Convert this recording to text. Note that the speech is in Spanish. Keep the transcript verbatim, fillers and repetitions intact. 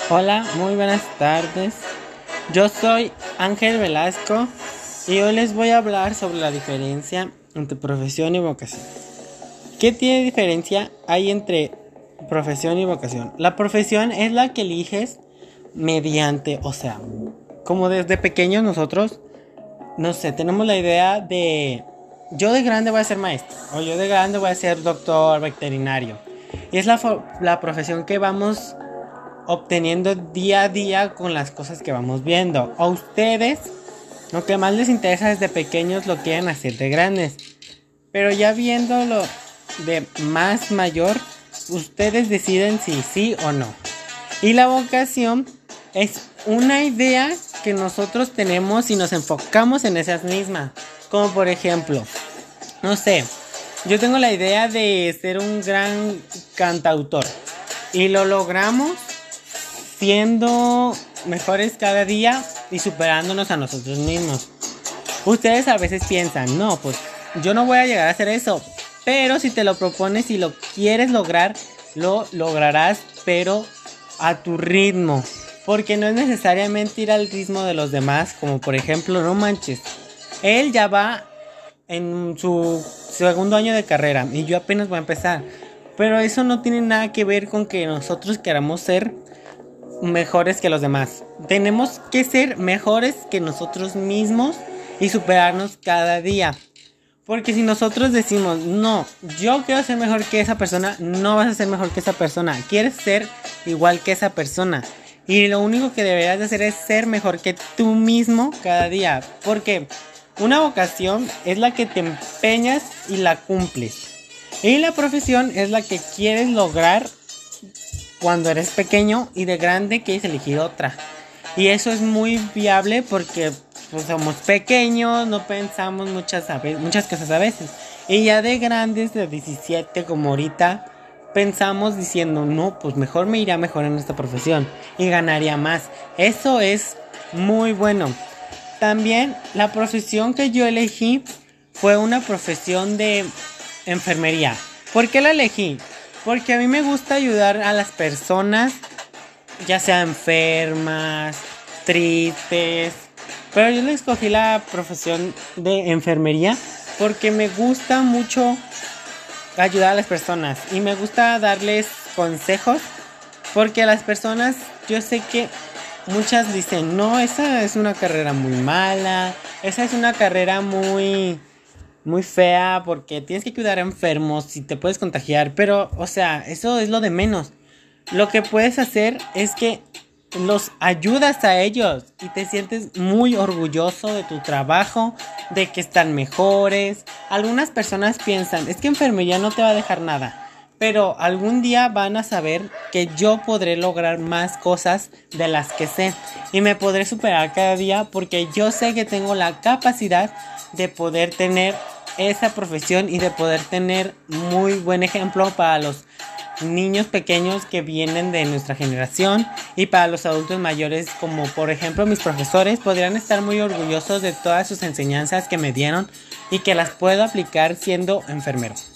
Hola, muy buenas tardes. Yo soy Ángel Velasco y hoy les voy a hablar sobre la diferencia entre profesión y vocación. ¿Qué tiene diferencia hay entre profesión y vocación? La profesión es la que eliges mediante, o sea, como desde pequeños nosotros, no sé, tenemos la idea de yo de grande voy a ser maestro o yo de grande voy a ser doctor veterinario. Y es la, fo- la profesión que vamos obteniendo día a día con las cosas que vamos viendo. A ustedes, lo que más les interesa desde pequeños lo quieren hacer de grandes. Pero ya viéndolo de más mayor, ustedes deciden si sí o no. Y la vocación es una idea que nosotros tenemos y nos enfocamos en esas mismas. Como por ejemplo, no sé, yo tengo la idea de ser un gran cantautor. Y lo logramos siendo mejores cada día y superándonos a nosotros mismos. Ustedes a veces piensan, no, pues yo no voy a llegar a hacer eso, pero si te lo propones y lo quieres lograr, lo lograrás, pero a tu ritmo, porque no es necesariamente ir al ritmo de los demás, como por ejemplo, no manches, él ya va en su segundo año de carrera y yo apenas voy a empezar, pero eso no tiene nada que ver con que nosotros queramos ser mejores que los demás. Tenemos que ser mejores que nosotros mismos y superarnos cada día. Porque si nosotros decimos, no, yo quiero ser mejor que esa persona, no vas a ser mejor que esa persona. Quieres ser igual que esa persona. Y lo único que deberás de hacer es ser mejor que tú mismo cada día. Porque una vocación es la que te empeñas y la cumples. Y la profesión es la que quieres lograr cuando eres pequeño y de grande quieres elegir otra. Y eso es muy viable porque pues, somos pequeños, no pensamos muchas, muchas cosas a veces. Y ya de grandes, de diecisiete como ahorita, pensamos diciendo, no, pues mejor me iría mejor en esta profesión y ganaría más. Eso es muy bueno. También la profesión que yo elegí fue una profesión de enfermería. ¿Por qué la elegí? Porque a mí me gusta ayudar a las personas, ya sea enfermas, tristes. Pero yo le escogí la profesión de enfermería porque me gusta mucho ayudar a las personas y me gusta darles consejos. Porque a las personas, yo sé que muchas dicen, no, esa es una carrera muy mala, esa es una carrera muy muy fea porque tienes que cuidar a enfermos y te puedes contagiar, pero, o sea, eso es lo de menos. Lo que puedes hacer es que los ayudas a ellos y te sientes muy orgulloso de tu trabajo, de que están mejores. Algunas personas piensan, es que enfermería no te va a dejar nada, pero algún día van a saber que yo podré lograr más cosas de las que sé y me podré superar cada día porque yo sé que tengo la capacidad de poder tener esa profesión y de poder tener muy buen ejemplo para los niños pequeños que vienen de nuestra generación y para los adultos mayores, como por ejemplo mis profesores podrían estar muy orgullosos de todas sus enseñanzas que me dieron y que las puedo aplicar siendo enfermero.